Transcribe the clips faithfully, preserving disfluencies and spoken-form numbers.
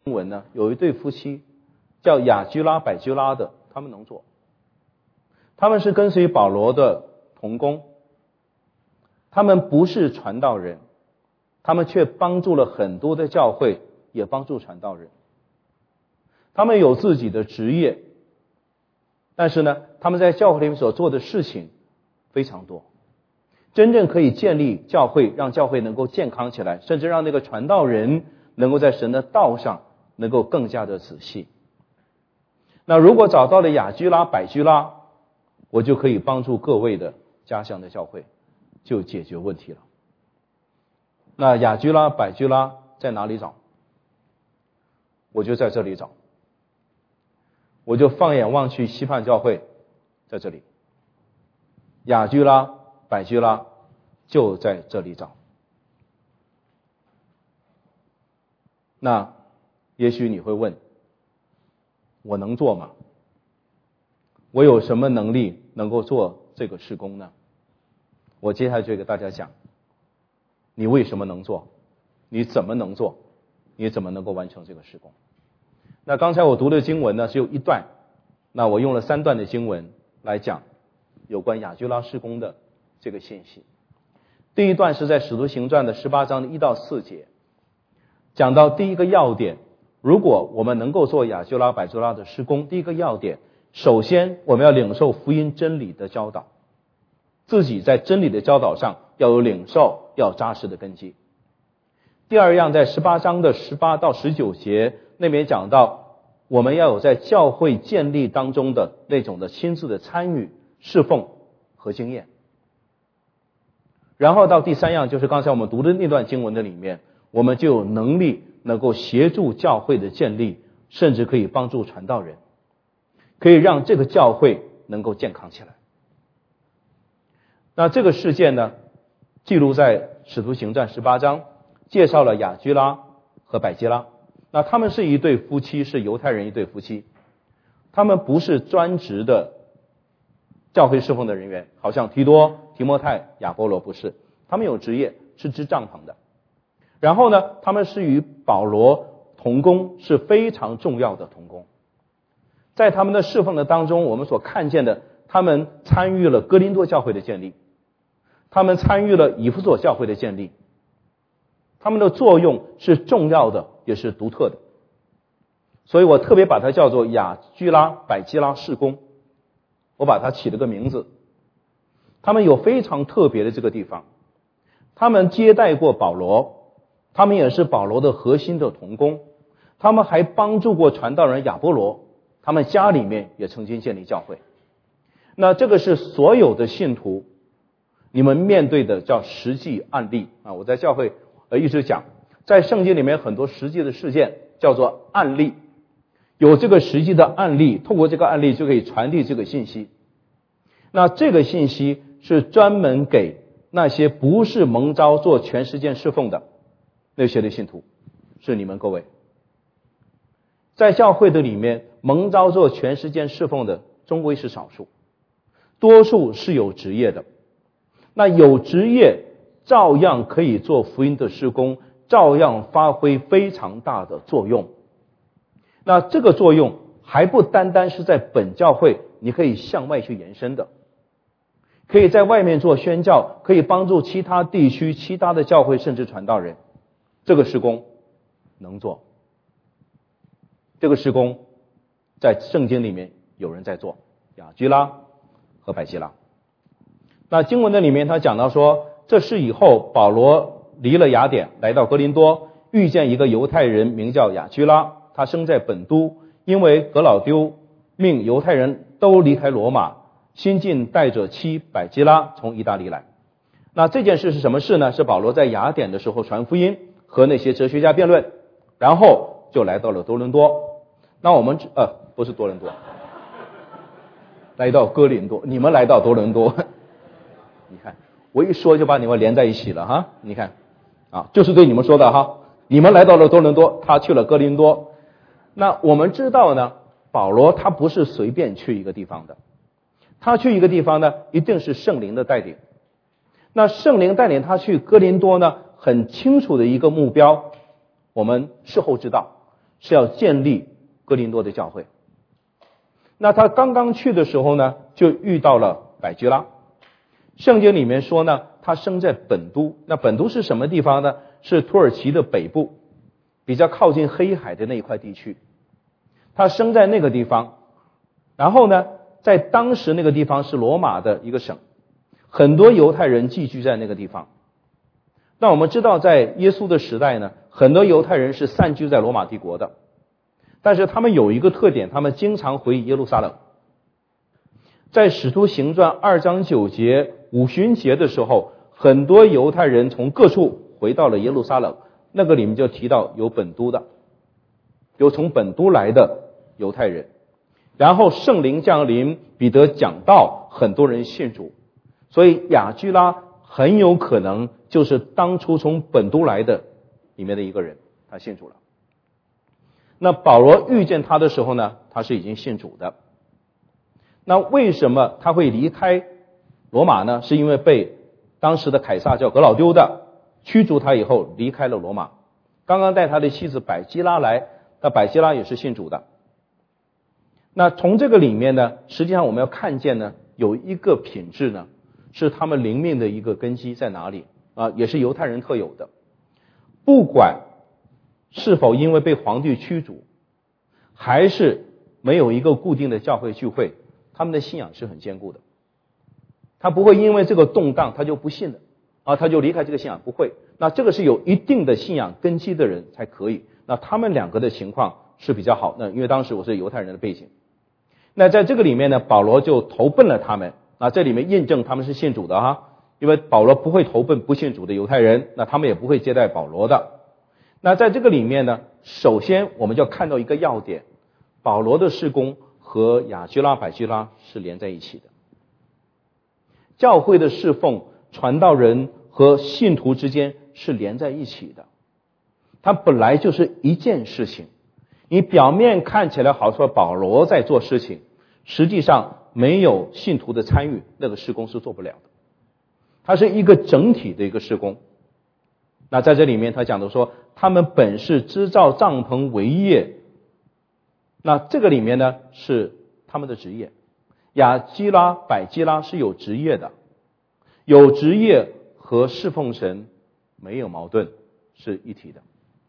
经文呢，有一对夫妻叫雅居拉、百居拉的，他们能做。他们是跟随保罗的同工，他们不是传道人，他们却帮助了很多的教会，也帮助传道人。他们有自己的职业，但是呢，他们在教会里面所做的事情非常多，真正可以建立教会，让教会能够健康起来，甚至让那个传道人能够在神的道上能够更加的仔细。那如果找到了雅居拉、百居拉，我就可以帮助各位的家乡的教会就解决问题了。那雅居拉、百居拉在哪里找？我就在这里找。我就放眼望去，西畔教会在这里，雅居拉、百居拉就在这里找。那也许你会问，我能做吗？我有什么能力能够做这个事工呢？我接下来就给大家讲，你为什么能做，你怎么能做，你怎么能够完成这个事工。那刚才我读的经文呢，只有一段，那我用了三段的经文来讲有关雅居拉事工的这个信息。第一段是在使徒行传的十八章的一到四节，讲到第一个要点，如果我们能够做雅居拉、百居拉的事工，第一个要点，首先我们要领受福音真理的教导，自己在真理的教导上要有领受，要扎实的根基。第二样，在十八章的十八到十九节那边讲到，我们要有在教会建立当中的那种的亲自的参与、侍奉和经验。然后到第三样，就是刚才我们读的那段经文的里面，我们就有能力能够协助教会的建立，甚至可以帮助传道人，可以让这个教会能够健康起来。那这个事件呢，记录在使徒行传十八章，介绍了雅居拉和百基拉。那他们是一对夫妻，是犹太人一对夫妻，他们不是专职的教会侍奉的人员，好像提多、提摩太、亚波罗不是，他们有职业，是支帐篷的。然后呢，他们是与保罗同工，是非常重要的同工。在他们的侍奉的当中，我们所看见的，他们参与了哥林多教会的建立，他们参与了以弗所教会的建立，他们的作用是重要的，也是独特的。所以我特别把它叫做雅居拉、百基拉事工，我把它起了个名字。他们有非常特别的这个地方，他们接待过保罗，他们也是保罗的核心的同工，他们还帮助过传道人亚波罗，他们家里面也曾经建立教会。那这个是所有的信徒你们面对的叫实际案例啊！我在教会呃一直讲，在圣经里面很多实际的事件叫做案例，有这个实际的案例，透过这个案例就可以传递这个信息。那这个信息是专门给那些不是蒙召做全时间侍奉的那些的信徒，是你们各位。在教会的里面，蒙召做全时间侍奉的终归是少数，多数是有职业的。那有职业照样可以做福音的事工，照样发挥非常大的作用。那这个作用还不单单是在本教会，你可以向外去延伸的，可以在外面做宣教，可以帮助其他地区、其他的教会甚至传道人。这个事工能做，这个事工在圣经里面有人在做，雅居拉和百基拉。那经文的里面他讲到说，这事以后保罗离了雅典，来到哥林多，遇见一个犹太人名叫雅居拉，他生在本都，因为革老丢命犹太人都离开罗马，新近带着妻百基拉从意大利来。那这件事是什么事呢？是保罗在雅典的时候传福音，和那些哲学家辩论，然后就来到了多伦多。那我们呃不是多伦多，来到哥林多，你们来到多伦多。你看我一说就把你们连在一起了哈，你看啊，就是对你们说的哈，你们来到了多伦多，他去了哥林多。那我们知道呢，保罗他不是随便去一个地方的，他去一个地方呢，一定是圣灵的带领。那圣灵带领他去哥林多呢，很清楚的一个目标，我们事后知道， 是要建立哥林多的教会。那他刚刚去的时候呢，就遇到了百基拉。圣经里面说呢，他生在本都。那本都是什么地方呢？是土耳其的北部，比较靠近黑海的那一块地区。他生在那个地方，然后呢，在当时那个地方是罗马的一个省，很多犹太人寄居在那个地方。那我们知道，在耶稣的时代呢，很多犹太人是散居在罗马帝国的，但是他们有一个特点，他们经常回耶路撒冷。在使徒行传二章九节五旬节的时候，很多犹太人从各处回到了耶路撒冷，那个里面就提到有本都的，有从本都来的犹太人。然后圣灵降临，彼得讲道，很多人信主，所以亚居拉很有可能就是当初从本都来的里面的一个人，他信主了。那保罗遇见他的时候呢，他是已经信主的。那为什么他会离开罗马呢？是因为被当时的凯撒叫格老丢的驱逐他以后离开了罗马。刚刚带他的妻子百基拉来，那百基拉也是信主的。那从这个里面呢，实际上我们要看见呢，有一个品质呢，是他们灵命的一个根基在哪里啊？也是犹太人特有的。不管是否因为被皇帝驱逐，还是没有一个固定的教会聚会，他们的信仰是很坚固的。他不会因为这个动荡他就不信了啊，他就离开这个信仰，不会。那这个是有一定的信仰根基的人才可以。那他们两个的情况是比较好。那因为当时我是犹太人的背景，那在这个里面呢，保罗就投奔了他们。那这里面印证他们是信主的哈，因为保罗不会投奔不信主的犹太人，那他们也不会接待保罗的。那在这个里面呢，首先我们就要看到一个要点，保罗的事工和亚居拉、百基拉是连在一起的。教会的侍奉、传道人和信徒之间是连在一起的，它本来就是一件事情。你表面看起来好说保罗在做事情，实际上没有信徒的参与，那个事工是做不了的。它是一个整体的一个事工。那在这里面他讲的说，他们本是织造帐篷为业，那这个里面呢是他们的职业。亚基拉、百基拉是有职业的，有职业和侍奉神没有矛盾，是一体的。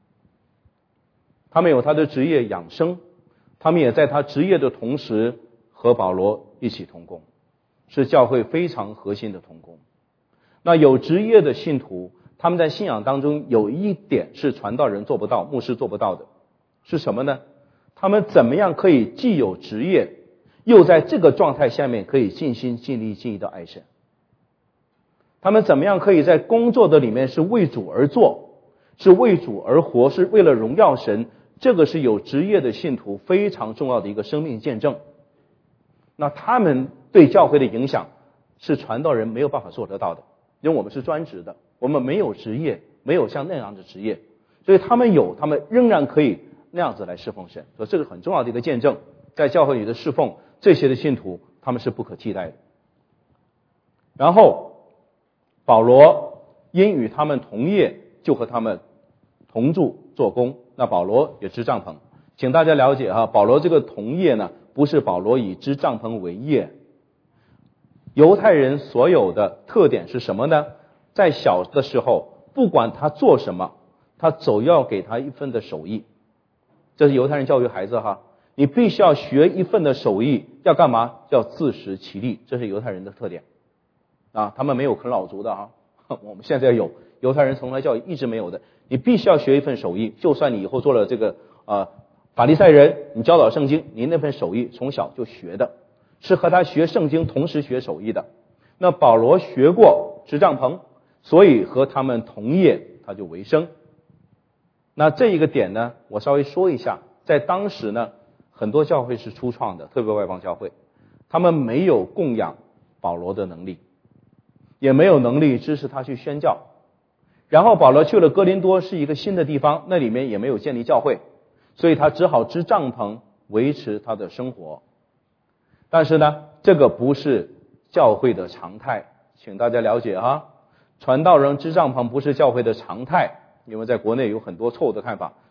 他们有他的职业养生，他们也在他职业的同时和保罗一起同工，是教会非常核心的同工。那有职业的信徒，他们在信仰当中有一点是传道人做不到，牧师做不到的，是什么呢？他们怎么样可以既有职业，又在这个状态下面可以尽心尽力尽意的爱神？他们怎么样可以在工作的里面是为主而做，是为主而活，是为了荣耀神？这个是有职业的信徒非常重要的一个生命见证。那他们对教会的影响是传道人没有办法做得到的，因为我们是专职的，我们没有职业，没有像那样的职业，所以他们有，他们仍然可以那样子来侍奉神。所以这个很重要的一个见证，在教会里的侍奉，这些的信徒他们是不可替代的。然后保罗因与他们同业，就和他们同住做工。那保罗也织帐篷，请大家了解哈，保罗这个同业呢，不是保罗以织帐篷为业。犹太人所有的特点是什么呢？在小的时候，不管他做什么，他总要给他一份的手艺。这是犹太人教育孩子哈，你必须要学一份的手艺，要干嘛？要自食其力，这是犹太人的特点啊。他们没有啃老族的哈，我们现在有，犹太人从来教育一直没有的。你必须要学一份手艺，就算你以后做了这个呃法利赛人，你教导圣经，你那份手艺从小就学的，是和他学圣经同时学手艺的。那保罗学过织帐篷，所以和他们同业，他就为生。那这一个点呢，我稍微说一下，在当时呢，很多教会是初创的，特别外邦教会，他们没有供养保罗的能力，也没有能力支持他去宣教。然后保罗去了哥林多，是一个新的地方，那里面也没有建立教会，所以他只好织帐篷维持他的生活。但是呢，这个不是教会的常态，请大家了解哈。传道人织帐篷不是教会的常态，因为在国内有很多错误的看法，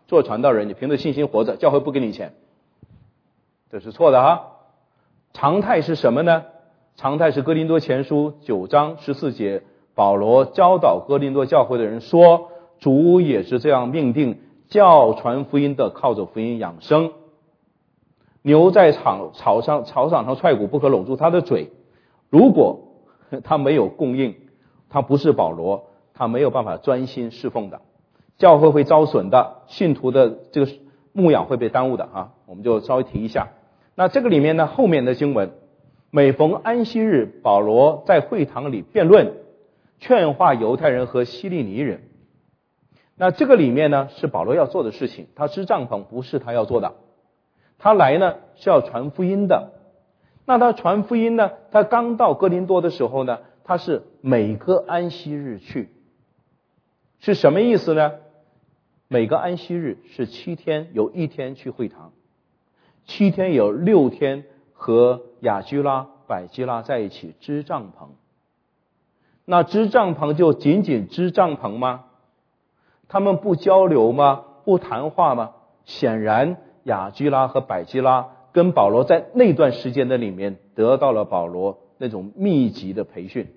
做传道人你凭着信心活着，教会不给你钱，这是错的哈。常态是什么呢？常态是哥林多前书九章十四节，保罗教导哥林多教会的人说，主也是这样命定，叫传福音的靠着福音养生。牛在草草上草场上踹鼓，不可拢住他的嘴。如果他没有供应，他不是保罗，他没有办法专心侍奉的，教会会遭损的，信徒的这个牧养会被耽误的啊。我们就稍微提一下。那这个里面呢，后面的经文，每逢安息日，保罗在会堂里辩论，劝化犹太人和希利尼人。那这个里面呢，是保罗要做的事情，他支帐篷不是他要做的，他来呢是要传福音的。那他传福音呢，他刚到哥林多的时候呢，他是每个安息日去，是什么意思呢？每个安息日是七天，有一天去会堂，七天有六天和雅居拉、百基拉在一起支帐篷。那支帐篷就仅仅支帐篷吗？他们不交流吗？不谈话吗？显然雅居拉和百基拉跟保罗在那段时间的里面得到了保罗那种密集的培训。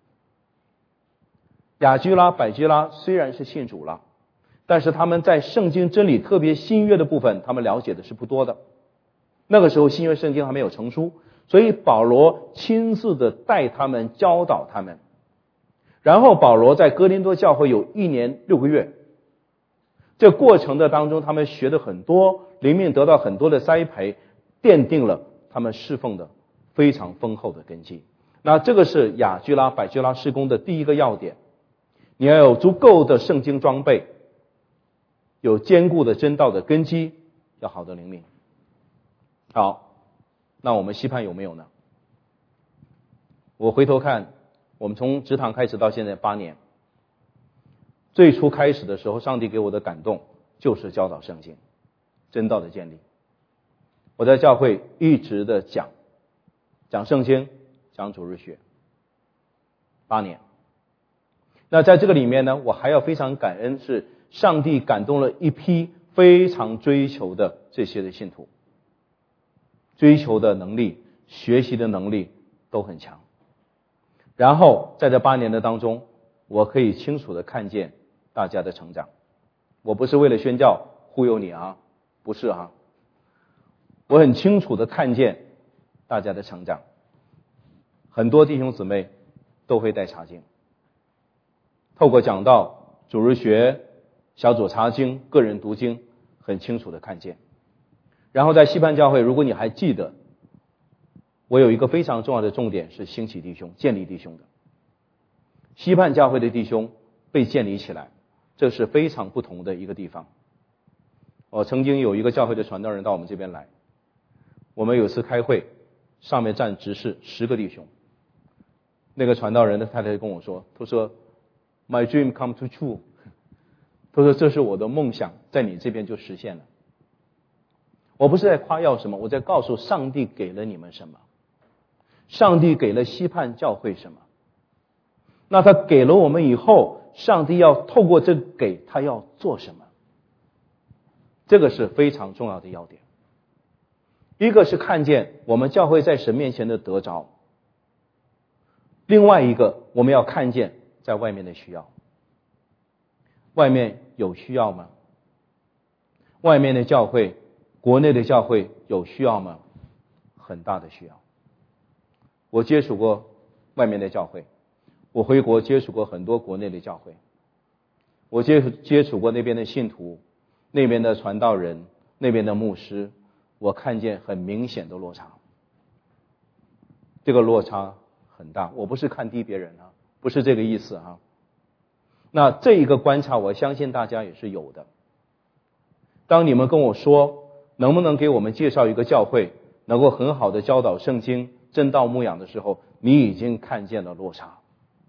雅居拉、百基拉虽然是信主了，但是他们在圣经真理特别新约的部分，他们了解的是不多的。那个时候新约圣经还没有成书，所以保罗亲自的带他们，教导他们。然后保罗在哥林多教会有一年六个月，这过程的当中他们学的很多，灵命得到很多的栽培，奠定了他们侍奉的非常丰厚的根基。那这个是雅居拉、百基拉事工的第一个要点，你要有足够的圣经装备，有坚固的真道的根基，要好的灵命。好，那我们西盼有没有呢？我回头看，我们从职堂开始到现在八年，最初开始的时候，上帝给我的感动就是教导圣经、真道的建立。我在教会一直的讲讲圣经、讲主日学，八年。那在这个里面呢，我还要非常感恩，是上帝感动了一批非常追求的这些的信徒，追求的能力、学习的能力都很强。然后在这八年的当中，我可以清楚的看见大家的成长。我不是为了宣教忽悠你啊，不是啊，我很清楚的看见大家的成长。很多弟兄姊妹都会带查经，透过讲道、主日学、小组查经、个人读经，很清楚的看见。然后在西盼教会，如果你还记得，我有一个非常重要的重点是兴起弟兄、建立弟兄的。西盼教会的弟兄被建立起来，这是非常不同的一个地方。我曾经有一个教会的传道人到我们这边来，我们有次开会，上面站执事十个弟兄，那个传道人的太太跟我说，他说 My dream come to true， 他说这是我的梦想，在你这边就实现了。我不是在夸耀什么，我在告诉上帝给了你们什么，上帝给了西盼教会什么。那他给了我们以后，上帝要透过这给他要做什么，这个是非常重要的要点。一个是看见我们教会在神面前的得着，另外一个我们要看见在外面的需要。外面有需要吗？外面的教会、国内的教会有需要吗？很大的需要。我接触过外面的教会，我回国接触过很多国内的教会，我接触接触过那边的信徒、那边的传道人、那边的牧师，我看见很明显的落差。这个落差很大，我不是看低别人啊，不是这个意思啊。那这一个观察，我相信大家也是有的。当你们跟我说能不能给我们介绍一个教会能够很好的教导圣经、真道牧养的时候，你已经看见了落差。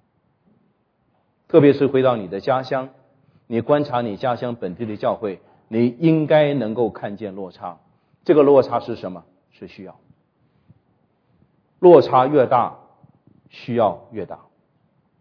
特别是回到你的家乡，你观察你家乡本地的教会，你应该能够看见落差。这个落差是什么？是需要。落差越大，需要越大。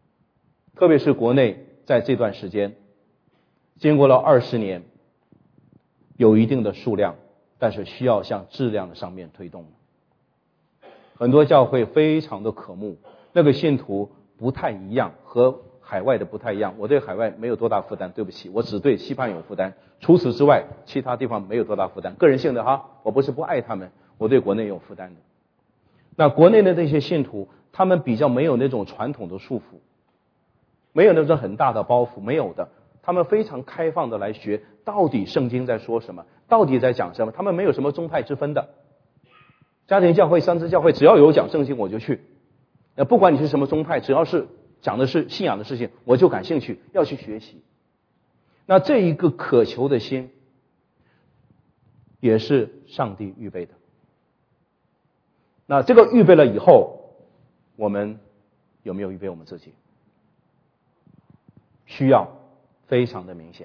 特别是国内在这段时间，经过了二十年， 有一定的数量，但是需要向质量的上面推动。很多教会非常的渴慕，那个信徒不太一样，和海外的不太一样。我对海外没有多大负担，对不起，我只对西班牙有负担，除此之外其他地方没有多大负担。个人性的哈，我不是不爱他们，我对国内有负担的。那国内的那些信徒，他们比较没有那种传统的束缚，没有那种很大的包袱，没有的。他们非常开放的来学，到底圣经在说什么，到底在讲什么，他们没有什么宗派之分的。家庭教会、三支教会，只要有讲圣经我就去，不管你是什么宗派，只要是讲的是信仰的事情，我就感兴趣，要去学习。那这一个渴求的心，也是上帝预备的。那这个预备了以后，我们有没有预备我们自己？需要非常的明显。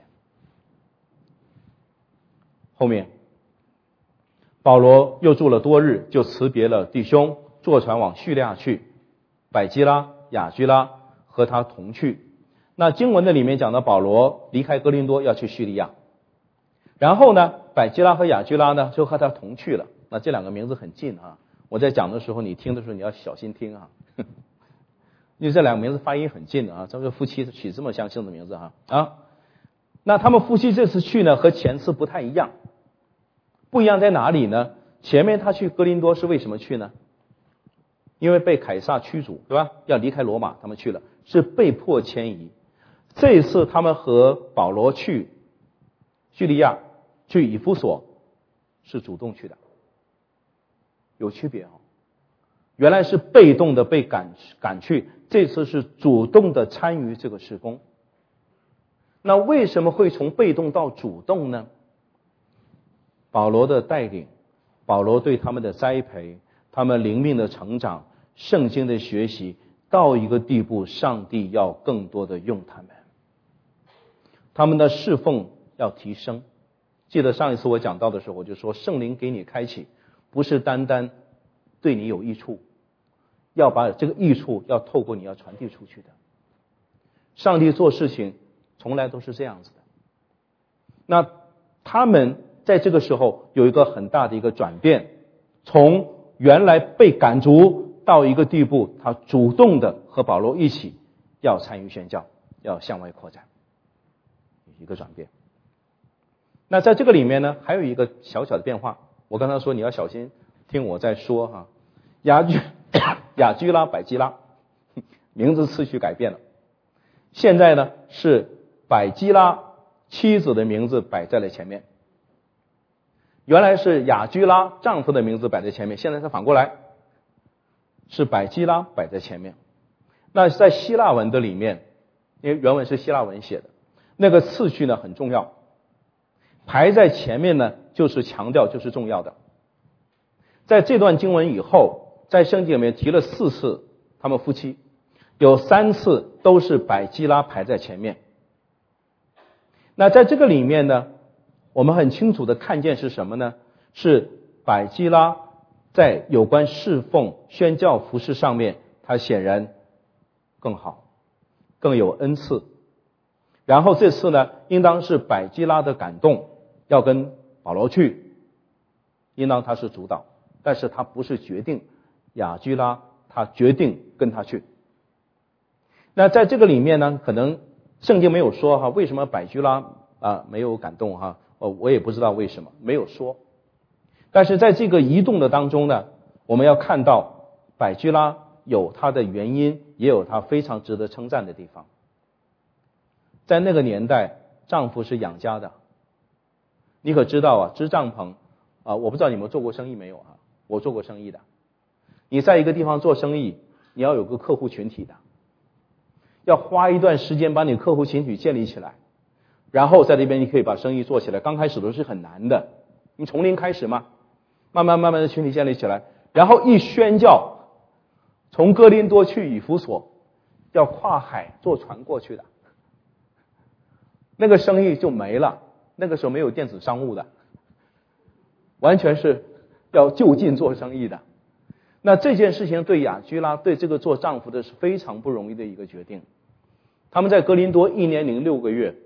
后面保罗又住了多日，就辞别了弟兄，坐船往叙利亚去。百基拉、雅居拉和他同去。那经文的里面讲到保罗离开哥林多要去叙利亚，然后呢，百基拉和雅居拉呢就和他同去了。那这两个名字很近啊，我在讲的时候，你听的时候你要小心听啊，因为这两个名字发音很近的啊，这个夫妻取这么相似的名字哈啊。那他们夫妻这次去呢，和前次不太一样，不一样在哪里呢？前面他去哥林多是为什么去呢？因为被凯撒驱逐，对吧？要离开罗马，他们去了，是被迫迁移。这一次他们和保罗去叙利亚，去以弗所，是主动去的，有区别哦。原来是被动的被赶赶去，这次是主动的参与这个事工。那为什么会从被动到主动呢？保罗的带领，保罗对他们的栽培，他们灵命的成长，圣经的学习，到一个地步，上帝要更多的用他们，他们的侍奉要提升。记得上一次我讲到的时候，我就说圣灵给你开启，不是单单对你有益处，要把这个益处要透过你要传递出去的。上帝做事情从来都是这样子的。那他们在这个时候有一个很大的一个转变，从原来被赶逐到一个地步，他主动的和保罗一起要参与宣教，要向外扩展，一个转变。那在这个里面呢，还有一个小小的变化，我刚才说你要小心听我在说哈。雅居雅居拉、百基拉名字次序改变了，现在呢是百基拉妻子的名字摆在了前面，原来是雅居拉丈夫的名字摆在前面，现在是反过来，是百基拉摆在前面。那在希腊文的里面，因为原文是希腊文写的，那个次序呢很重要，排在前面呢就是强调，就是重要的。在这段经文以后，在圣经里面提了四次他们夫妻，有三次都是百基拉排在前面。那在这个里面呢，我们很清楚的看见是什么呢？是百基拉在有关侍奉、宣教、服事上面，他显然更好，更有恩赐。然后这次呢，应当是百基拉的感动，要跟保罗去，应当他是主导，但是他不是决定，雅居拉他决定跟他去。那在这个里面呢，可能圣经没有说哈，为什么百基拉啊没有感动哈？呃，我也不知道为什么没有说。但是在这个移动的当中呢，我们要看到百基拉有它的原因，也有它非常值得称赞的地方。在那个年代，丈夫是养家的。你可知道啊，支帐篷啊，我不知道你们做过生意没有啊？我做过生意的。你在一个地方做生意，你要有个客户群体的，要花一段时间把你客户群体建立起来，然后在这边你可以把生意做起来。刚开始都是很难的，你从零开始嘛，慢慢慢慢的群体建立起来，然后一宣教，从哥林多去以弗所，要跨海坐船过去的，那个生意就没了。那个时候没有电子商务的，完全是要就近做生意的。那这件事情对雅居拉，对这个做丈夫的是非常不容易的一个决定。他们在哥林多一年零六个月，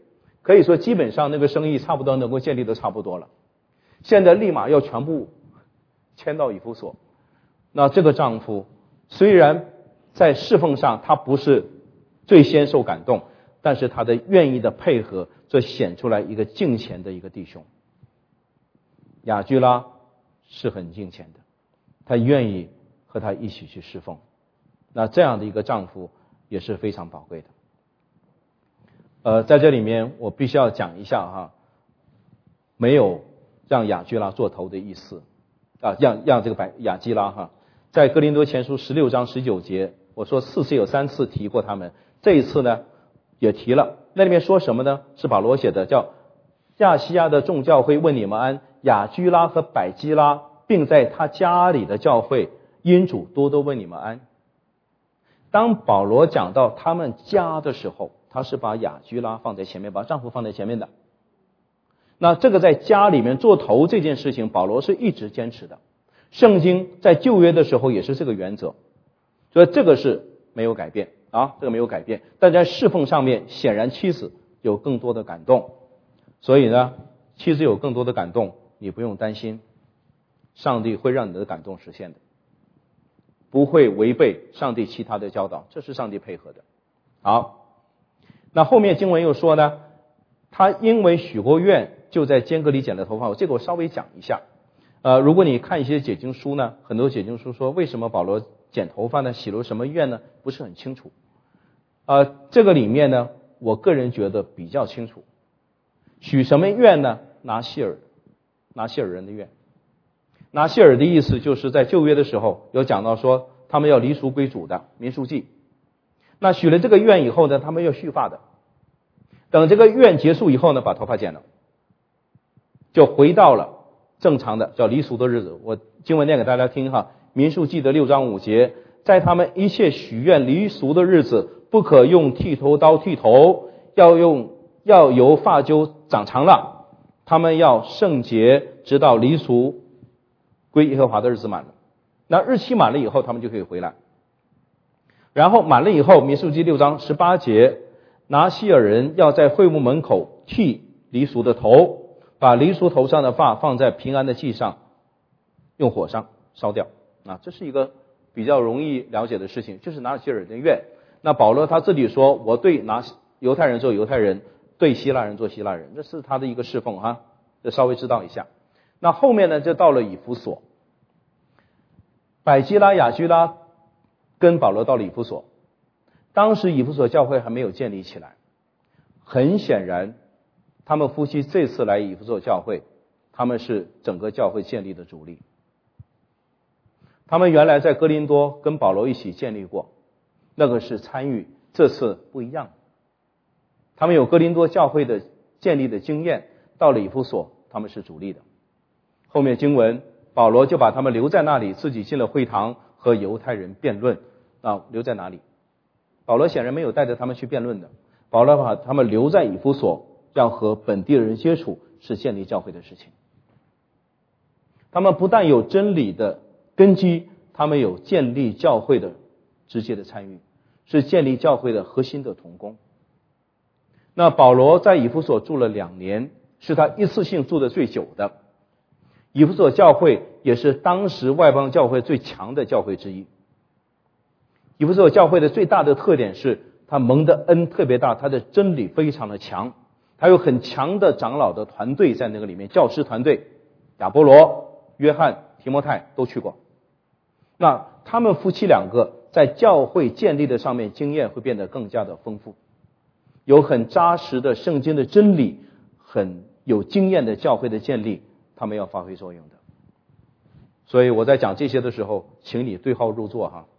可以说基本上那个生意差不多能够建立的差不多了，现在立马要全部迁到以弗所。那这个丈夫虽然在侍奉上他不是最先受感动，但是他的愿意的配合，这显出来一个敬虔的一个弟兄。雅居拉是很敬虔的，他愿意和他一起去侍奉，那这样的一个丈夫也是非常宝贵的。呃，在这里面我必须要讲一下哈，没有让雅居拉做头的意思啊，让让这个白雅基拉哈，在哥林多前书十六章十九节，我说四次有三次提过他们，这一次呢也提了。那里面说什么呢？是保罗写的，叫亚细亚的众教会问你们安，雅居拉和百基拉并在他家里的教会因主多多问你们安。当保罗讲到他们家的时候，他是把雅居拉放在前面，把丈夫放在前面的。那这个在家里面做头这件事情，保罗是一直坚持的。圣经在旧约的时候也是这个原则，所以这个是没有改变啊，这个没有改变。但在侍奉上面，显然妻子有更多的感动，所以呢，妻子有更多的感动，你不用担心，上帝会让你的感动实现的，不会违背上帝其他的教导，这是上帝配合的。好，那后面经文又说呢，他因为许过愿，就在间隔里剪了头发。这个我稍微讲一下。呃，如果你看一些解经书呢，很多解经书说为什么保罗剪头发呢？许了什么愿呢？不是很清楚。呃，这个里面呢，我个人觉得比较清楚。许什么愿呢？拿西尔，拿西尔人的愿。拿西尔的意思就是在旧约的时候有讲到说，他们要离俗归主的民数记。那许了这个愿以后呢，他们要蓄发的。等这个愿结束以后呢，把头发剪了，就回到了正常的叫离俗的日子。我经文念给大家听哈，民数记的六章五节，在他们一切许愿离俗的日子，不可用剃头刀剃头，要用要由发揪长长了，他们要圣洁，直到离俗归耶和华的日子满了。那日期满了以后，他们就可以回来。然后满了以后，民数记六章十八节，拿西尔人要在会幕门口剃离俗的头，把离俗头上的发放在平安的祭上，用火上烧掉。啊，这是一个比较容易了解的事情，就是拿西尔人的愿。那保罗他这里说，我对拿犹太人做犹太人，对希腊人做希腊人，这是他的一个侍奉哈，这稍微知道一下。那后面呢，就到了以弗所，百基拉、雅居拉跟保罗到了以弗所。当时以弗所教会还没有建立起来，很显然他们夫妻这次来以弗所教会，他们是整个教会建立的主力。他们原来在哥林多跟保罗一起建立过，那个是参与，这次不一样。他们有哥林多教会的建立的经验，到了以弗所他们是主力的。后面经文保罗就把他们留在那里，自己进了会堂和犹太人辩论。啊，留在哪里？保罗显然没有带着他们去辩论的，保罗把他们留在以弗所，要和本地的人接触，是建立教会的事情。他们不但有真理的根基，他们有建立教会的直接的参与，是建立教会的核心的同工。那保罗在以弗所住了两年，是他一次性住的最久的。以弗所教会也是当时外邦教会最强的教会之一。以弗所教会的最大的特点是，他蒙的恩特别大，他的真理非常的强，他有很强的长老的团队在那个里面，教师团队，亚波罗、约翰、提摩太都去过。那他们夫妻两个在教会建立的上面经验会变得更加的丰富，有很扎实的圣经的真理，很有经验的教会的建立，他们要发挥作用的。所以我在讲这些的时候，请你对号入座哈。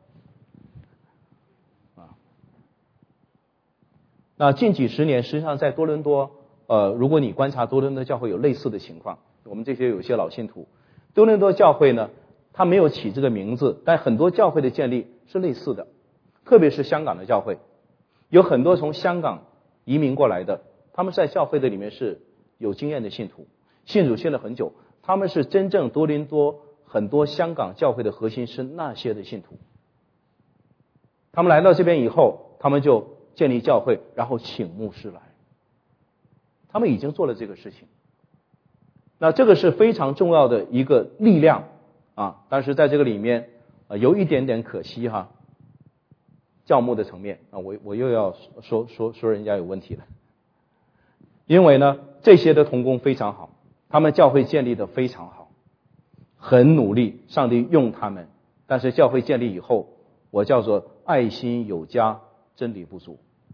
那近几十年，实际上在多伦多，呃，如果你观察多伦多教会有类似的情况，我们这些有些老信徒，多伦多教会呢，它没有起这个名字，但很多教会的建立是类似的，特别是香港的教会，有很多从香港移民过来的，他们在教会的里面是有经验的信徒，信主信了很久，他们是真正多伦多很多香港教会的核心是那些的信徒，他们来到这边以后，他们就建立教会，然后请牧师来。 他们已经做了这个事情。那这个是非常重要的一个力量啊，但是在这个里面呃有一点点可惜哈，教牧的层面啊，我我又要说说说人家有问题了。因为呢，这些的同工非常好，他们教会建立的非常好，很努力，上帝用他们，但是教会建立以后，我叫做爱心有加，真理不足。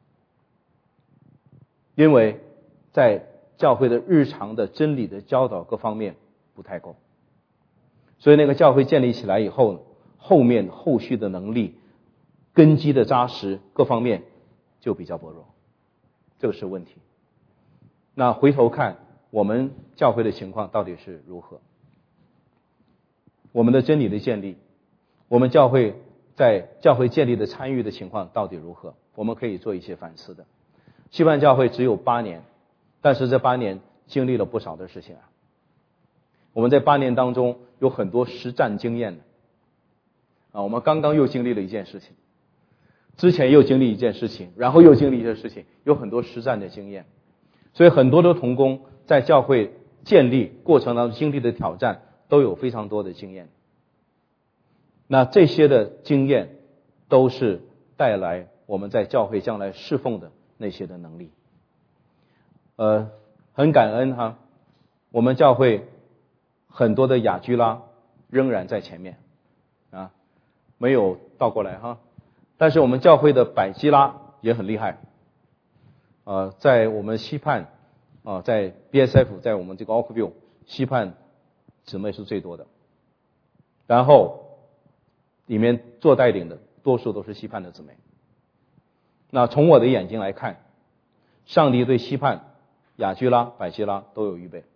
因为在教会的日常的真理的教导各方面不太够，所以那个教会建立起来以后，后面后续的能力、根基的扎实各方面就比较薄弱，这个是问题。那回头看我们教会的情况到底是如何，我们的真理的建立，我们教会在教会建立的参与的情况到底如何，我们可以做一些反思的。西番教会只有八年，但是这八年经历了不少的事情啊。我们在八年当中有很多实战经验的啊，我们刚刚又经历了一件事情，之前又经历一件事情，然后又经历一件事情，有很多实战的经验。所以很多的同工在教会建立过程当中经历的挑战都有非常多的经验。那这些的经验都是带来我们在教会将来侍奉的那些的能力。呃，很感恩哈，我们教会很多的亚居拉仍然在前面啊，没有倒过来哈。但是我们教会的百基拉也很厉害。呃，在我们西畔啊、呃，在 B S F， 在我们这个 Oakville 西畔姊妹是最多的，然后里面做带领的多数都是西畔的姊妹。那从我的眼睛来看，上帝对西畔亚居拉、百基拉都有预备，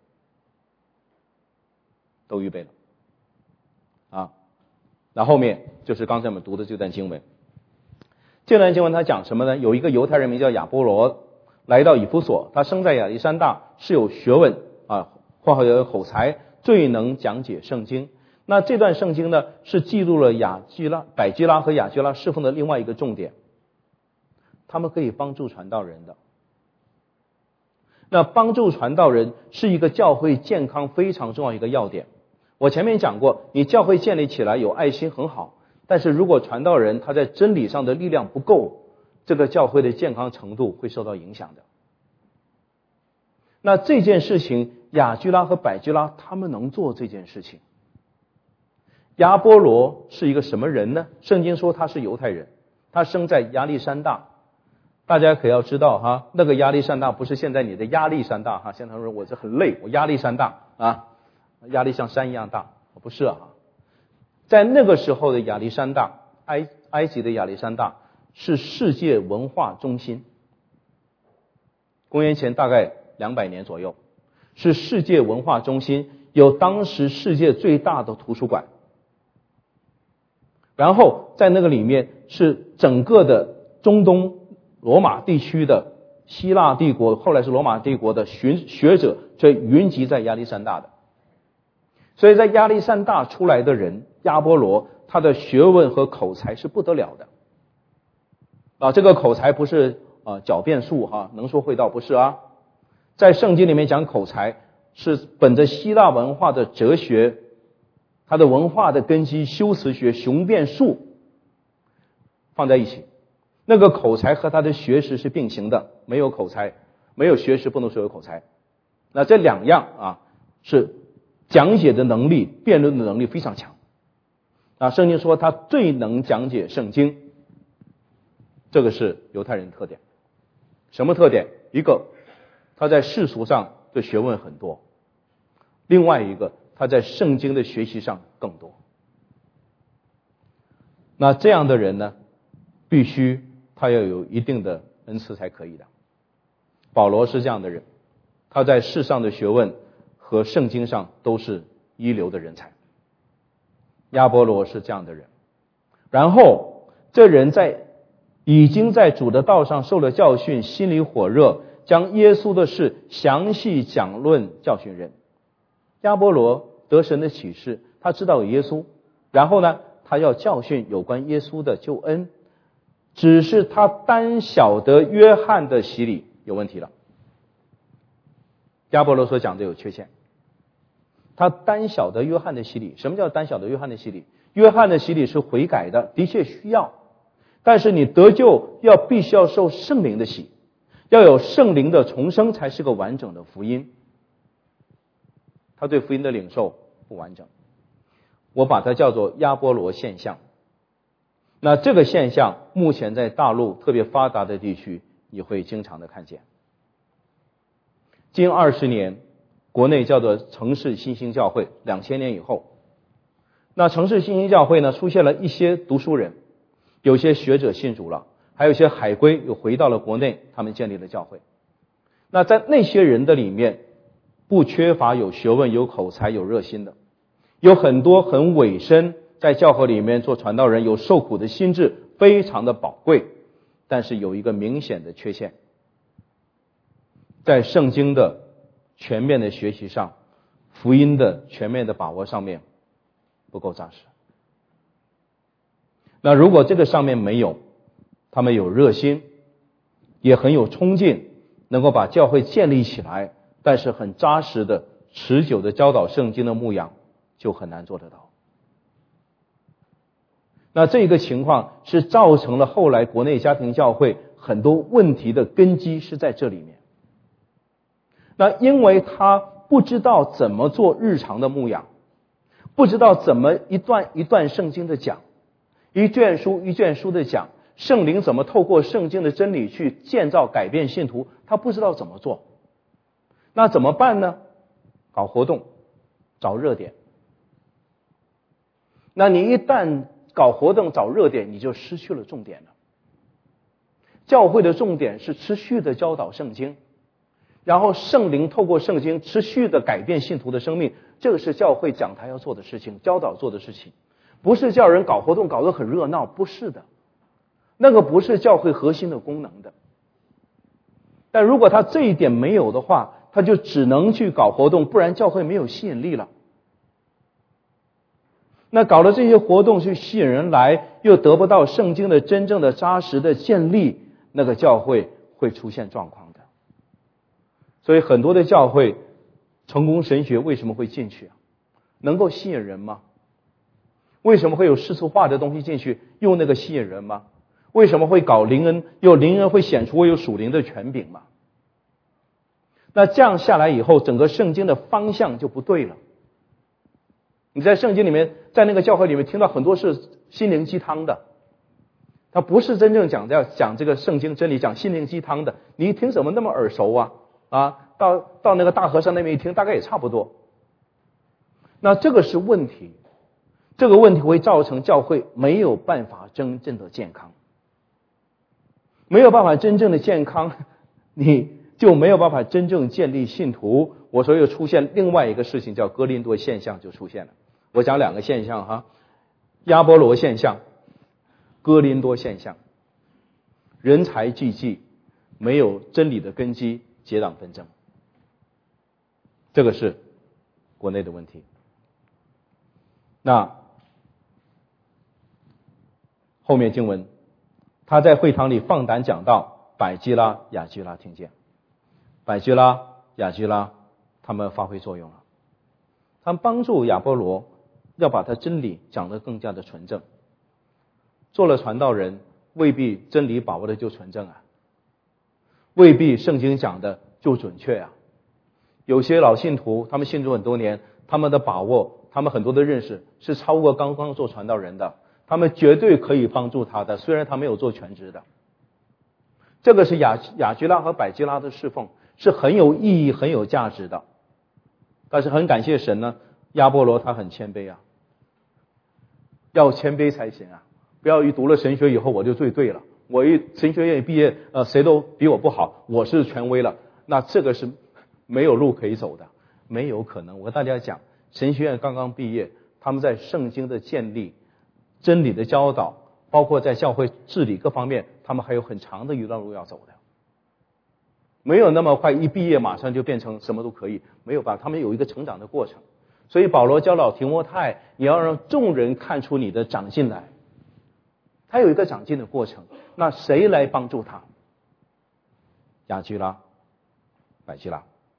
都预备了啊。那后面就是刚才我们读的这段经文，这段经文它讲什么呢？有一个犹太人名叫亚波罗，来到以弗所，他生在亚历山大，是有学问啊，或者有口才，最能讲解圣经。那这段圣经呢，是记录了亚基拉、百基拉和亚居拉侍奉的另外一个重点，他们可以帮助传道人的。那帮助传道人是一个教会健康非常重要一个要点。我前面讲过，你教会建立起来有爱心很好，但是如果传道人他在真理上的力量不够，这个教会的健康程度会受到影响的。那这件事情亚居拉和百基拉他们能做这件事情。亚波罗是一个什么人呢？圣经说他是犹太人，他生在亚历山大。大家可要知道哈，那个亚历山大不是现在你的压力山大哈，现在说我这很累，我压力山大啊，压力像山一样大，不是啊。在那个时候的亚历山大，埃埃及的亚历山大是世界文化中心，公元前大概两百年左右，是世界文化中心，有当时世界最大的图书馆。然后在那个里面是整个的中东罗马地区的希腊帝国，后来是罗马帝国的学学者，所以云集在亚历山大的。所以在亚历山大出来的人亚波罗，他的学问和口才是不得了的啊，这个口才不是啊狡辩术哈，能说会道不是啊。在圣经里面讲口才是本着希腊文化的哲学，它的文化的根基修辞学雄辩术放在一起，那个口才和他的学识是并行的，没有口才没有学识不能说有口才。那这两样啊是讲解的能力辩论的能力非常强啊，圣经说他最能讲解圣经，这个是犹太人的特点。什么特点？一个他在世俗上的学问很多，另外一个他在圣经的学习上更多。那这样的人呢，必须他要有一定的恩赐才可以的。保罗是这样的人，他在世上的学问和圣经上都是一流的人才。亚波罗是这样的人，然后这人在已经在主的道上受了教训，心里火热，将耶稣的事详细讲论教训人。亚波罗得神的启示，他知道有耶稣，然后呢他要教训有关耶稣的救恩，只是他单晓得约翰的洗礼有问题了。 亚波罗所讲的有缺陷。他单晓得约翰的洗礼。什么叫单晓得约翰的洗礼？约翰的洗礼是悔改的，的确需要，但是你得救要必须要受圣灵的洗，要有圣灵的重生才是个完整的福音。他对福音的领受不完整，我把它叫做亚波罗现象。那这个现象目前在大陆特别发达的地区你会经常的看见。近二十年，国内叫做城市新兴教会，两千年以后，那城市新兴教会呢，出现了一些读书人，有些学者信主了，还有一些海归又回到了国内，他们建立了教会。那在那些人的里面，不缺乏有学问、有口才、有热心的，有很多很委身在教会里面做传道人，有受苦的心志，非常的宝贵。但是有一个明显的缺陷，在圣经的全面的学习上，福音的全面的把握上面不够扎实。那如果这个上面没有，他们有热心，也很有冲劲，能够把教会建立起来，但是很扎实的持久的教导圣经的牧养就很难做得到。那这个情况是造成了后来国内家庭教会很多问题的根基是在这里面。那因为他不知道怎么做日常的牧养，不知道怎么一段一段圣经的讲，一卷书一卷书的讲，圣灵怎么透过圣经的真理去建造改变信徒，他不知道怎么做。那怎么办呢？搞活动，找热点。那你一旦搞活动找热点，你就失去了重点了。教会的重点是持续的教导圣经，然后圣灵透过圣经持续的改变信徒的生命，这个是教会讲台要做的事情，教导做的事情，不是叫人搞活动搞得很热闹，不是的，那个不是教会核心的功能的。但如果他这一点没有的话，他就只能去搞活动，不然教会没有吸引力了。那搞了这些活动去吸引人来，又得不到圣经的真正的扎实的建立，那个教会会出现状况的。所以很多的教会成功神学为什么会进去啊？能够吸引人吗？为什么会有世俗化的东西进去，用那个吸引人吗？为什么会搞灵恩，有灵恩会显出我有属灵的权柄吗？那这样下来以后，整个圣经的方向就不对了。你在圣经里面，在那个教会里面听到很多是心灵鸡汤的，他不是真正讲要讲这个圣经真理，讲心灵鸡汤的，你一听怎么那么耳熟啊？啊，到到那个大和尚那边一听，大概也差不多。那这个是问题，这个问题会造成教会没有办法真正的健康，没有办法真正的健康，你就没有办法真正建立信徒。我说又出现另外一个事情，叫哥林多现象就出现了。我讲两个现象哈，亚波罗现象，哥林多现象。人才济济，没有真理的根基，结党纷争，这个是国内的问题。那后面经文，他在会堂里放胆讲道，百基拉、雅基拉听见，百基拉、雅基拉他们发挥作用了，他们帮助亚波罗要把他真理讲得更加的纯正。做了传道人，未必真理把握的就纯正啊，未必圣经讲的就准确啊。有些老信徒他们信主很多年，他们的把握，他们很多的认识是超过刚刚做传道人的，他们绝对可以帮助他的，虽然他没有做全职的。这个是雅雅基拉和百基拉的侍奉是很有意义很有价值的。但是很感谢神呢，亚波罗他很谦卑啊，要谦卑才行啊，不要一读了神学以后我就最对了，我一神学院一毕业，呃，谁都比我不好，我是权威了，那这个是没有路可以走的，没有可能。我跟大家讲，神学院刚刚毕业，他们在圣经的建立、真理的教导，包括在教会治理各方面，他们还有很长的一段路要走的。没有那么快一毕业马上就变成什么都可以，没有办法，他们有一个成长的过程。所以保罗教导提摩太，你要让众人看出你的长进来，他有一个长进的过程。那谁来帮助他？雅基拉、百基拉，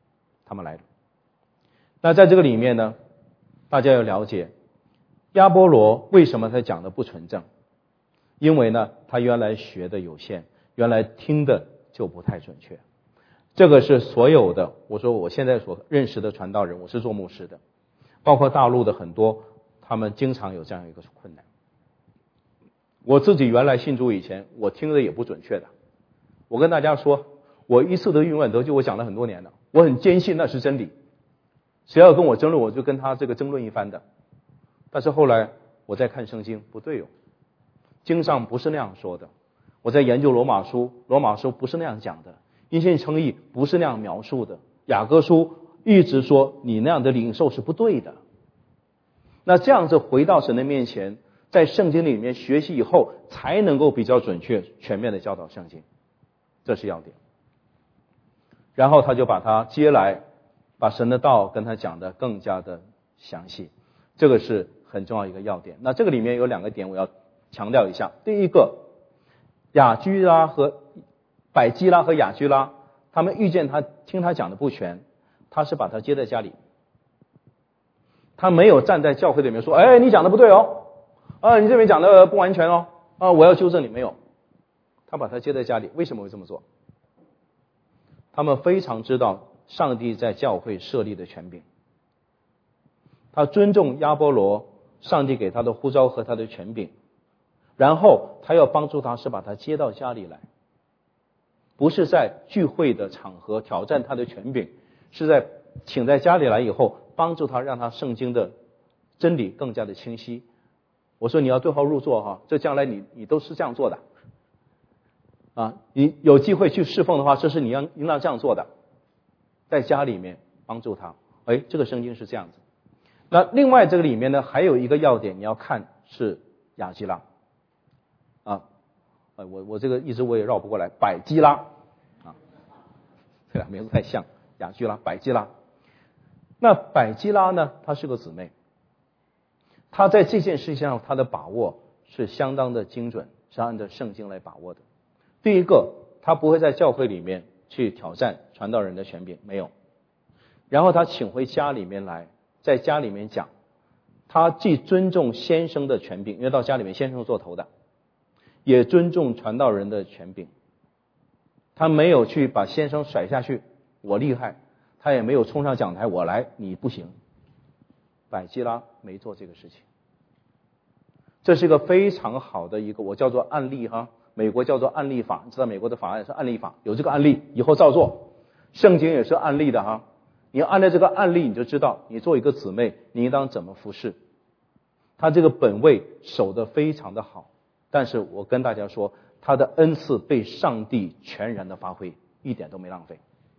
他们来了。那在这个里面呢，大家要了解亚波罗为什么他讲的不纯正，因为呢他原来学的有限，原来听的就不太准确。这个是所有的，我说我现在所认识的传道人，我是做牧师的，包括大陆的很多，他们经常有这样一个困难。我自己原来信主以前，我听的也不准确的。我跟大家说，我一次得永远得救，我讲了很多年了，我很坚信那是真理。谁要跟我争论，我就跟他这个争论一番的。但是后来我在看圣经，不对哦，经上不是那样说的。我在研究罗马书，罗马书不是那样讲的，因信称义不是那样描述的，雅各书一直说你那样的领受是不对的。那这样子回到神的面前，在圣经里面学习以后，才能够比较准确全面的教导圣经，这是要点。然后他就把他接来，把神的道跟他讲的更加的详细，这个是很重要一个要点。那这个里面有两个点我要强调一下。第一个，雅居拉和百基拉和雅居拉，他们遇见他听他讲的不全，他是把他接在家里，他没有站在教会里面说，哎，你讲的不对哦，啊，你这边讲的不完全哦，啊，我要纠正你。没有，他把他接在家里。为什么会这么做？他们非常知道上帝在教会设立的权柄，他尊重亚波罗，上帝给他的呼召和他的权柄，然后他要帮助他，是把他接到家里来，不是在聚会的场合挑战他的权柄，是在请在家里来以后帮助他，让他圣经的真理更加的清晰。我说你要对号入座哈，这将来你你都是这样做的啊，你有机会去侍奉的话，这是你要应当这样做的，在家里面帮助他。哎，这个圣经是这样子。那另外这个里面呢，还有一个要点你要看是雅基拉啊，我我这个一直我也绕不过来，百基拉啊，这俩名字太像，雅居拉、百基拉。那百基拉呢，她是个姊妹，她在这件事情上她的把握是相当的精准，是按照圣经来把握的。第一个，她不会在教会里面去挑战传道人的权柄，没有。然后她请回家里面来，在家里面讲，她既尊重先生的权柄，因为到家里面先生做头的，也尊重传道人的权柄。她没有去把先生甩下去，我厉害，她也没有冲上讲台，我来，你不行。百基拉没做这个事情，这是一个非常好的一个我叫做案例哈，美国叫做案例法，你知道美国的法案是案例法，有这个案例以后照做。圣经也是案例的哈，你要按照这个案例，你就知道你做一个姊妹你应当怎么服侍。他这个本位守得非常的好，但是我跟大家说，他的恩赐被上帝全然的发挥，一点都没浪费。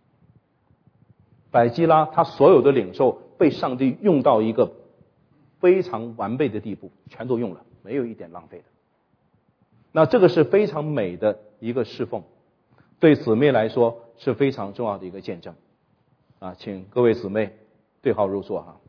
百基拉他所有的领受被上帝用到一个非常完备的地步，全都用了，没有一点浪费的。那这个是非常美的一个侍奉，对姊妹来说是非常重要的一个见证啊，请各位姊妹对号入座哈。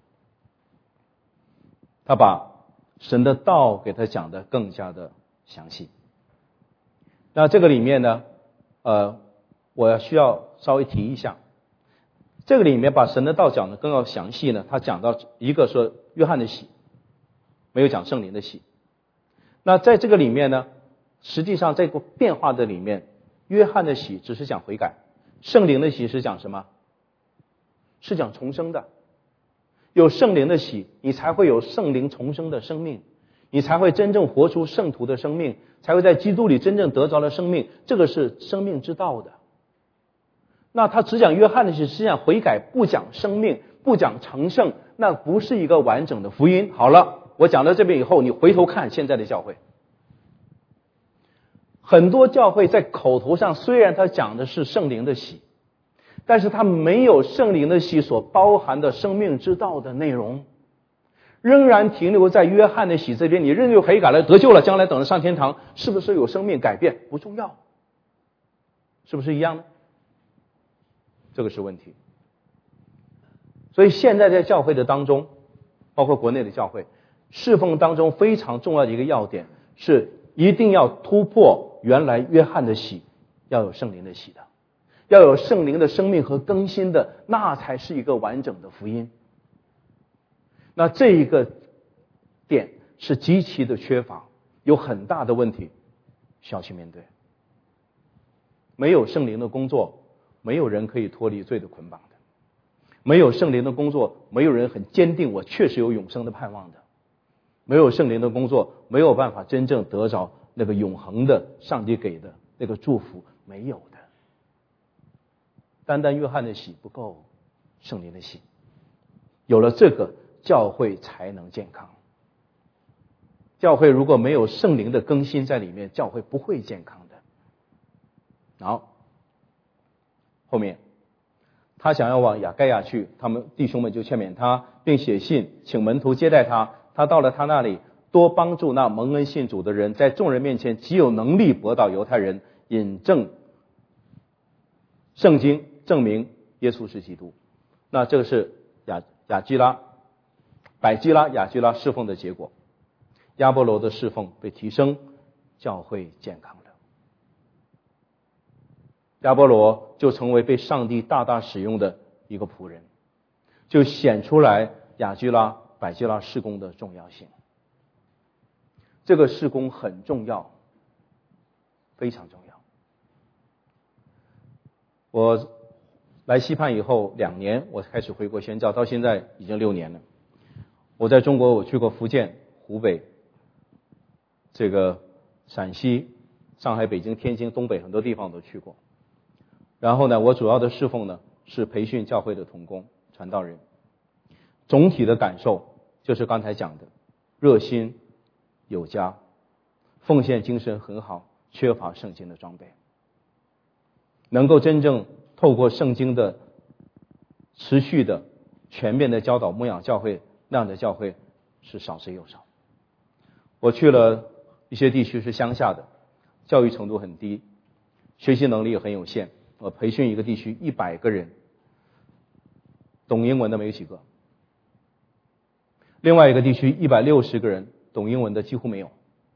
他把神的道给他讲得更加的详细。那这个里面呢，呃，我需要稍微提一下，这个里面把神的道讲得更要详细呢，他讲到一个说约翰的洗，没有讲圣灵的洗。那在这个里面呢，实际上这个变化的里面，约翰的洗只是讲悔改，圣灵的洗是讲什么？是讲重生的。有圣灵的洗，你才会有圣灵重生的生命，你才会真正活出圣徒的生命，才会在基督里真正得着了生命，这个是生命之道的。那他只讲约翰的洗，是讲悔改，不讲生命，不讲成圣，那不是一个完整的福音。好了，我讲到这边以后，你回头看现在的教会，很多教会在口头上虽然他讲的是圣灵的洗，但是他没有圣灵的洗所包含的生命之道的内容，仍然停留在约翰的洗这边。你认罪悔改了，得救了，将来等着上天堂，是不是有生命改变不重要，是不是一样呢？这个是问题。所以现在在教会的当中，包括国内的教会侍奉当中，非常重要的一个要点是一定要突破原来约翰的洗，要有圣灵的洗的， 要有圣灵的生命和更新的，那才是一个完整的福音。那这一个点是极其的缺乏，有很大的问题需要去面对。没有圣灵的工作，没有人可以脱离罪的捆绑的。没有圣灵的工作，没有人很坚定我确实有永生的盼望的。没有圣灵的工作，没有办法真正得着那个永恒的上帝给的那个祝福，没有的。单单约翰的喜不够，圣灵的喜，有了这个，教会才能健康。教会如果没有圣灵的更新在里面，教会不会健康的。好，后面他想要往亚该亚去，他们弟兄们就劝勉他，并写信请门徒接待他。他到了他那里，多帮助那蒙恩信主的人，在众人面前极有能力驳倒犹太人，引证圣经，证明耶稣是基督。那这个是亚亚居拉、百基拉、亚居拉侍奉的结果。亚波罗的侍奉被提升，教会健康了。亚波罗就成为被上帝大大使用的一个仆人，就显出来亚居拉、百基拉事工的重要性。这个事工很重要，非常重要。我来西畔以后两年，我开始回国宣教，到现在已经六年了。我在中国我去过福建、湖北、这个陕西、上海、北京、天津、东北很多地方都去过。然后呢，我主要的侍奉呢是培训教会的同工、传道人。总体的感受就是刚才讲的，热心有加，奉献精神很好，缺乏圣经的装备。能够真正透过圣经的持续的全面的教导牧养教会，那样的教会是少之又少。我去了一些地区是乡下的，教育程度很低，学习能力也很有限。我培训一个地区一百个人，懂英文的没有几个。另外一个地区一百六十个人，懂英文的几乎没有。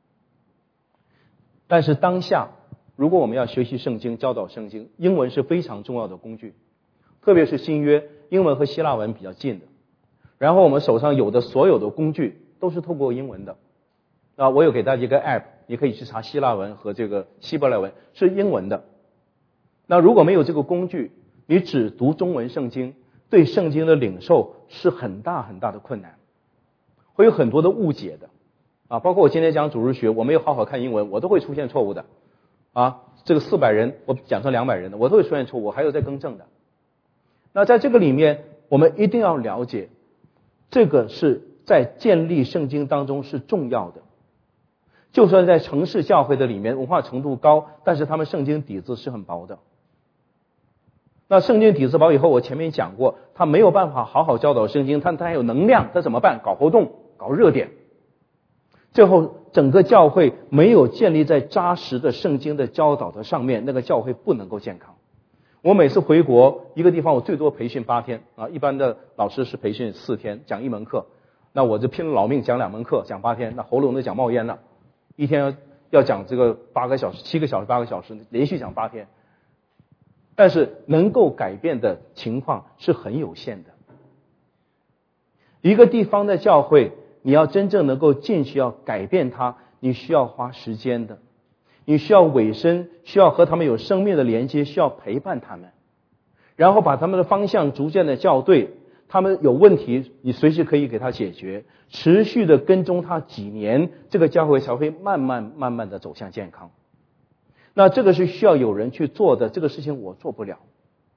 但是当下如果我们要学习圣经、教导圣经，英文是非常重要的工具，特别是新约，英文和希腊文比较近的。然后我们手上有的所有的工具都是透过英文的。啊，我有给大家一个 app， 你可以去查希腊文和这个希伯来文，是英文的。那如果没有这个工具，你只读中文圣经，对圣经的领受是很大很大的困难，会有很多的误解的啊。包括我今天讲主日学，我没有好好看英文，我都会出现错误的啊。这个四百人我讲成两百人的，我都会出现错误，我还有在更正的。那在这个里面，我们一定要了解，这个是在建立圣经当中是重要的。就算在城市教会的里面，文化程度高，但是他们圣经底子是很薄的。那圣经底子薄以后，我前面讲过，他没有办法好好教导圣经，他他还有能量，他怎么办？搞活动，搞热点。最后整个教会没有建立在扎实的圣经的教导的上面，那个教会不能够健康。我每次回国一个地方，我最多培训八天啊，一般的老师是培训四天，讲一门课。那我就拼了老命讲两门课，讲八天，那喉咙都讲冒烟了。一天要讲这个八个小时、七个小时、八个小时，连续讲八天。但是能够改变的情况是很有限的。一个地方的教会，你要真正能够进去要改变它，你需要花时间的，你需要委身，需要和他们有生命的连接，需要陪伴他们，然后把他们的方向逐渐的校对，他们有问题你随时可以给他解决，持续的跟踪他几年，这个教会才会慢慢慢慢的走向健康。那这个是需要有人去做的，这个事情我做不了，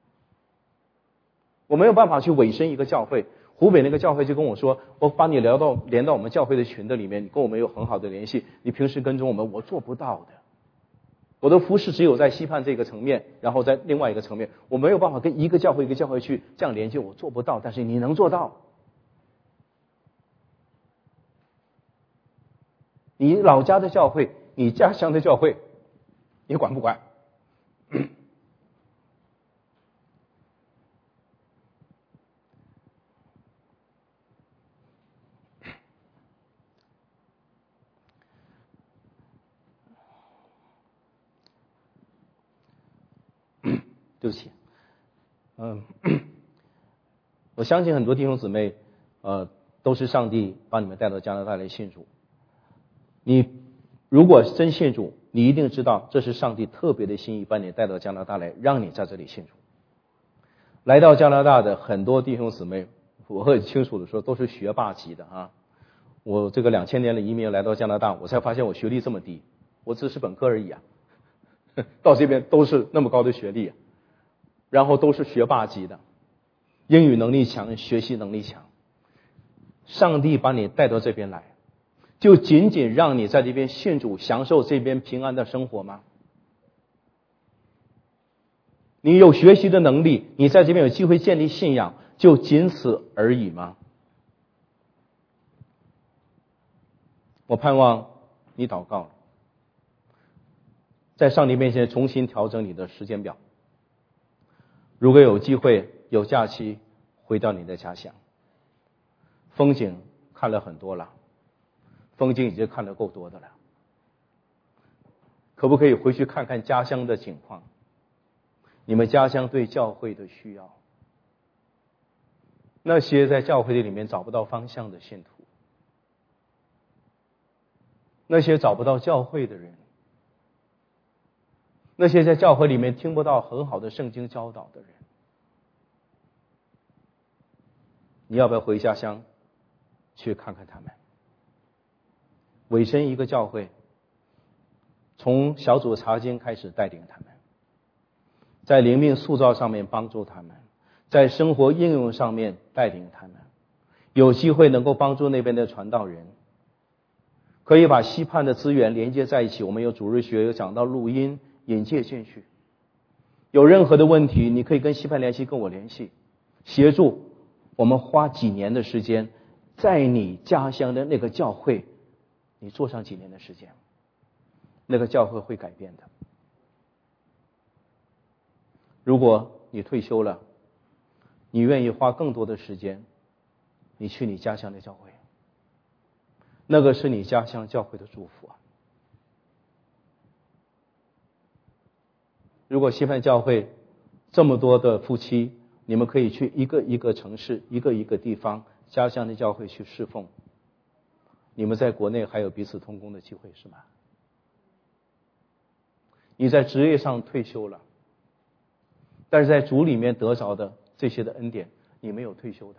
我没有办法去委身一个教会。湖北那个教会就跟我说，我把你聊到连到我们教会的群的里面，你跟我们有很好的联系，你平时跟踪我们，我做不到的。我的服事只有在西畔这个层面，然后在另外一个层面，我没有办法跟一个教会一个教会去这样连接，我做不到，但是你能做到。你老家的教会，你家乡的教会，你管不管？ 对不起，嗯，我相信很多弟兄姊妹，呃，都是上帝把你们带到加拿大来信主。你如果真信主，你一定知道这是上帝特别的心意，把你带到加拿大来，让你在这里信主。来到加拿大的很多弟兄姊妹，我很清楚的说，都是学霸级的啊。我这个两千年的移民来到加拿大，我才发现我学历这么低，我只是本科而已啊。到这边都是那么高的学历，然后都是学霸级的，英语能力强，学习能力强。上帝把你带到这边来，就仅仅让你在这边信主，享受这边平安的生活吗？你有学习的能力，你在这边有机会建立信仰，就仅此而已吗？我盼望你祷告，在上帝面前重新调整你的时间表。如果有机会有假期，回到你的家乡，风景看了很多了，风景已经看得够多的了，可不可以回去看看家乡的情况？你们家乡对教会的需要，那些在教会里面找不到方向的信徒，那些找不到教会的人，那些在教会里面听不到很好的圣经教导的人，你要不要回家乡去看看他们？委身一个教会，从小组查经开始带领他们，在灵命塑造上面帮助他们，在生活应用上面带领他们，有机会能够帮助那边的传道人，可以把西畔的资源连接在一起。我们有主日学，有讲到录音引介进去，有任何的问题你可以跟西畔联系，跟我联系，协助我们花几年的时间在你家乡的那个教会，你做上几年的时间，那个教会会改变的。如果你退休了，你愿意花更多的时间，你去你家乡的教会，那个是你家乡教会的祝福啊。如果西畔教会这么多的夫妻，你们可以去一个一个城市，一个一个地方，家乡的教会去侍奉，你们在国内还有彼此同工的机会，是吗？你在职业上退休了，但是在主里面得着的这些的恩典，你没有退休的，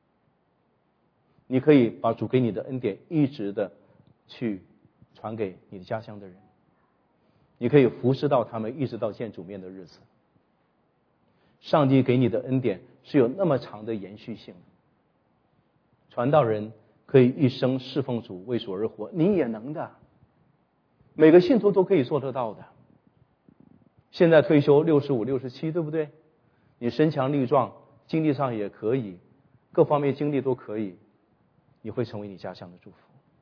你可以把主给你的恩典一直的去传给你的家乡的人，你可以服侍到他们一直到见主面的日子。上帝给你的恩典是有那么长的延续性的，传道人可以一生侍奉主，为主而活，你也能的，每个信徒都可以做得到的。现在退休六十五、六十七，对不对？你身强力壮，经济上也可以，各方面经历都可以，你会成为你家乡的祝福。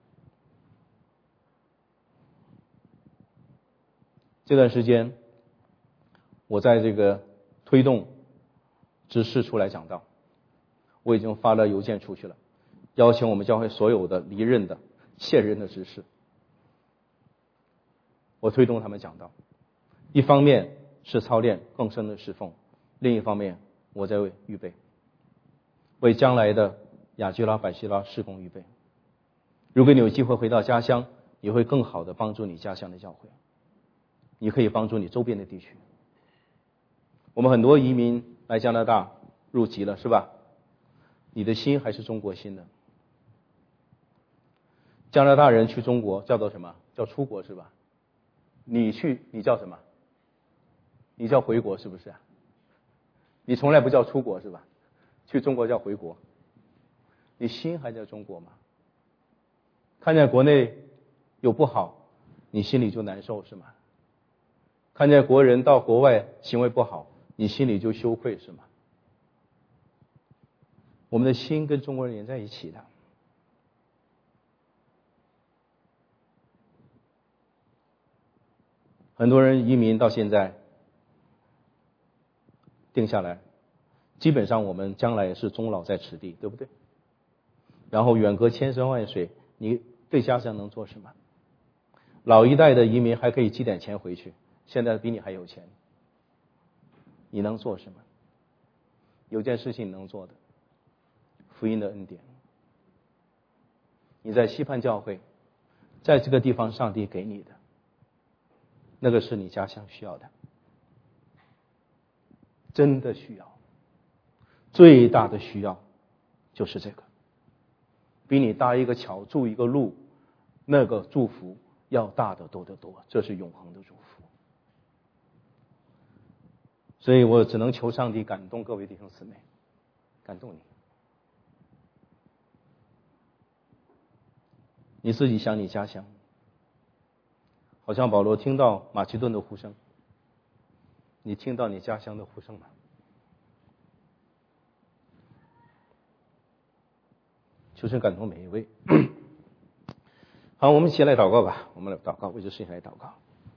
这段时间，我在这个推动执事出来讲道，我已经发了邮件出去了，邀请我们教会所有的离任的、现任的执事，我推动他们讲道。一方面是操练更深的侍奉，另一方面我在为预备，为将来的亚居拉、百西拉事工预备。如果你有机会回到家乡，你会更好的帮助你家乡的教会，你可以帮助你周边的地区。我们很多移民来加拿大入籍了，是吧？你的心还是中国心的。加拿大人去中国叫做什么？叫出国，是吧？你去你叫什么？你叫回国，是不是？你从来不叫出国，是吧？去中国叫回国。你心还在中国吗？看见国内有不好，你心里就难受，是吗？看见国人到国外行为不好，你心里就羞愧，是吗？我们的心跟中国人连在一起的。很多人移民到现在定下来，基本上我们将来是终老在此地，对不对？然后远隔千山万水，你对家乡能做什么？老一代的移民还可以寄点钱回去，现在比你还有钱。 你能做什么？有件事情你能做的，福音的恩典。你在西畔教会，在这个地方上帝给你的，那个是你家乡需要的，真的需要，最大的需要就是这个，比你搭一个桥筑一个路那个祝福要大得多得多，这是永恒的祝福。所以我只能求上帝感动各位弟兄姊妹，感动你。你自己想你家乡，好像保罗听到马其顿的呼声，你听到你家乡的呼声吗？求神感动每一位。好，我们一起来祷告吧，我们来祷告，为这事情来祷告。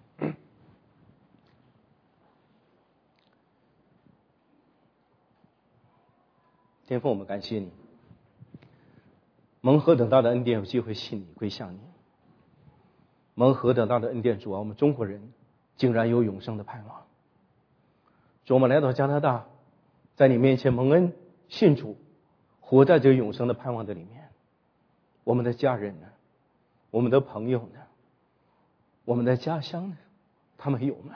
天父，我们感谢你，蒙何等大的恩典，有机会信你，归向你。蒙何等大的恩典，主啊，我们中国人竟然有永生的盼望。主，我们来到加拿大，在你面前蒙恩信主，活在这个永生的盼望的里面。我们的家人呢？我们的朋友呢？我们的家乡呢？他们有吗？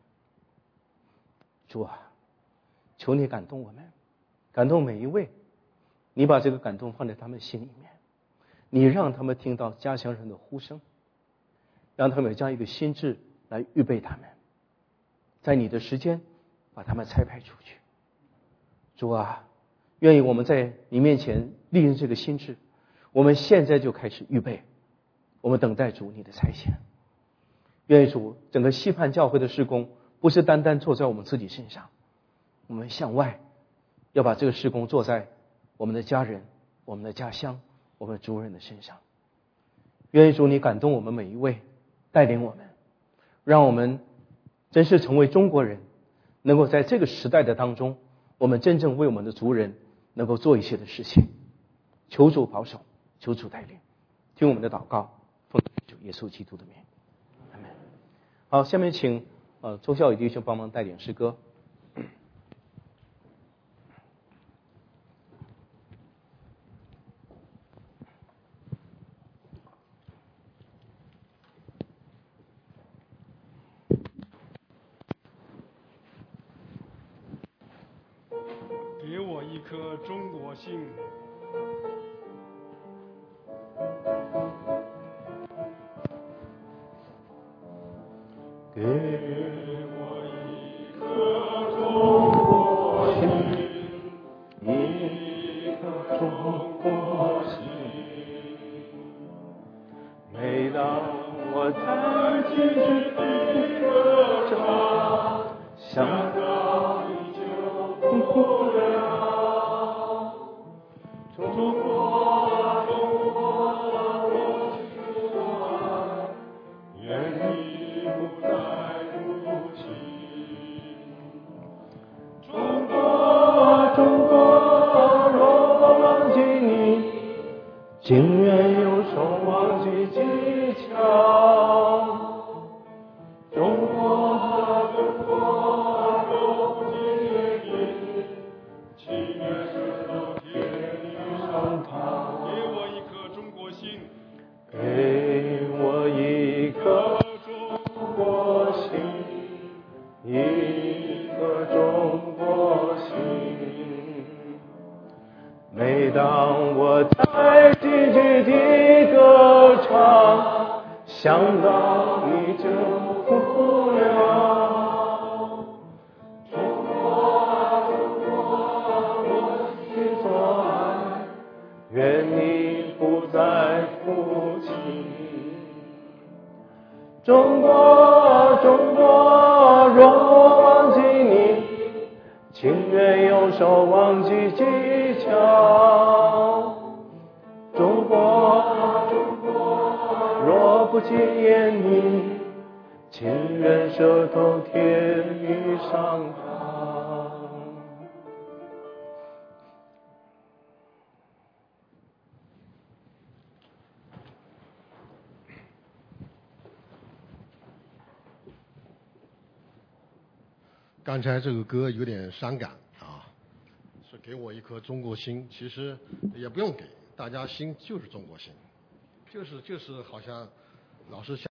主啊，求你感动我们，感动每一位，你把这个感动放在他们心里面，你让他们听到家乡人的呼声，让他们有这样一个心智来预备他们，在你的时间把他们差派出去。主啊，愿意我们在你面前利用这个心智，我们现在就开始预备，我们等待主你的差遣。愿意主整个西畔教会的事工不是单单做在我们自己身上，我们向外要把这个事工做在我们的家人、我们的家乡、我们的族人的身上。愿意主你感动我们每一位，带领我们，让我们真是成为中国人，能够在这个时代的当中，我们真正为我们的族人能够做一些的事情。求主保守，求主带领，听我们的祷告，奉主耶稣基督的名，阿们。好，下面请呃周孝宇弟兄帮忙带领诗歌。 给我一颗中国心， 给我一颗中国心，一颗中国心。每当我弹起这一歌唱，想到你就不了。中国，中国，我心爱，愿你不再哭泣。中国，中国，若忘记你，情愿用手忘记技巧。中国，中国，若不记你，情愿舌头舔你伤疤。 给我一颗中国心， 给我一颗中国心，一颗中国心。每当我在积极地歌唱，想到你就哭了。中国，中国，我心所爱，愿你不再哭泣。中国，中国，若我忘记你，情愿用手忘记技巧。中国，中国，若不见你，情愿舌头舔你伤疤。 刚才这个歌有点伤感啊，是给我一颗中国心，其实也不用给，大家心就是中国心，就是就是好像老是想。